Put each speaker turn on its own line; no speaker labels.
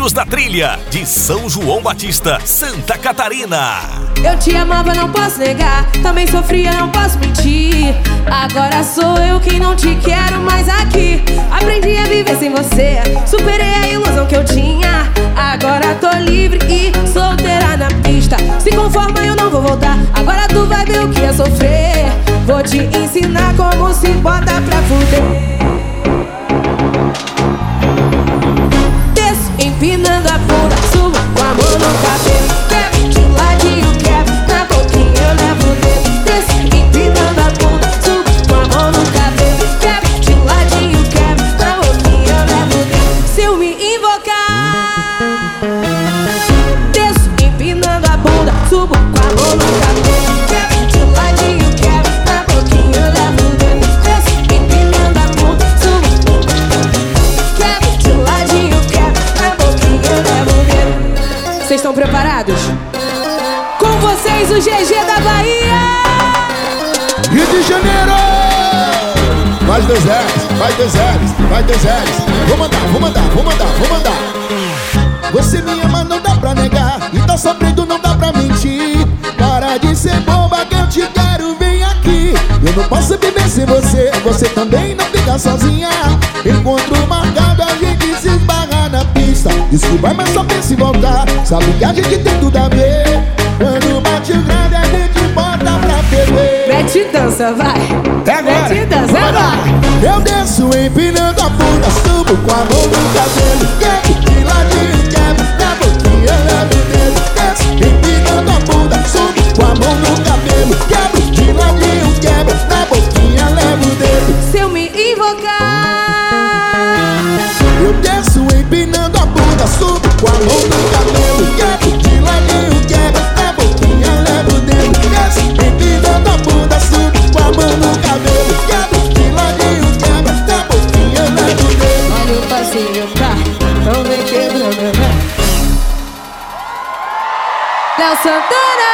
Guerreiros da Trilha, de São João Batista, Santa Catarina.
Eu te amava, não posso negar, também sofria, não posso mentir. Agora sou eu quem não te quero mais aqui. Aprendi a viver sem você, superei a ilusão que eu tinha. Agora tô livre e solteira na pista. Se conforma, eu não vou voltar, agora tu vai ver o que é sofrer. Vou te ensinar como se bota pra fuder. Desço empinando a bunda, subo com a mão no cabelo. Quebro de ladinho, quebro, na boquinha eu levo o dedo. Desço empinando a bunda, subo com a mão no cabelo. Quebro de ladinho, quebro, na boquinha eu levo o dedo. Se eu me invocar, desço empinando a bunda, subo com a mão no cabelo. Quebro de ladinho, quebro, na boquinha eu levo o dedo. Desço empinando a bunda, subo, quebro de ladinho, quebro, na boquinha eu levo o dedo. Vocês estão preparados? Com vocês o GG da Bahia!
Rio de Janeiro! Mais dois L's, mais dois L's, mais dois L's. Vou mandar, vou mandar, vou mandar, vou mandar. Você me ama, não dá pra negar. E tá sofrendo, não dá pra mentir. Para de ser boba que eu te quero, vem aqui. Eu não posso viver sem você, você também não fica sozinha. Encontro marcado, a gente se esbarra na pista. Desculpa, mas só pensa em voltar. Sabe que a gente tem tudo a ver. Quando bate o grande, a gente bota pra perder.
Mete dança, vai! Mete dança, vai!
Eu desço empinando a bunda, subo com a mão no cabelo. Quebro de ladinho, quebro, na boquinha eu levo o dedo. Desço empinando a bunda, subo com a mão no cabelo. Quebro de ladinho, quebro, na boquinha eu levo o dedo.
Se eu me invocar,
eu desço empinando a bunda, subo com a mão no cabelo. Quebro de ladinho, quebro, na boquinha eu levo o dedo. Desço empinando a bunda, subo com a mão no cabelo. Quebro de ladinho, quebro, na boquinha eu levo o dedo.
olha o passinho pra não vem quebrando. Léo Santana!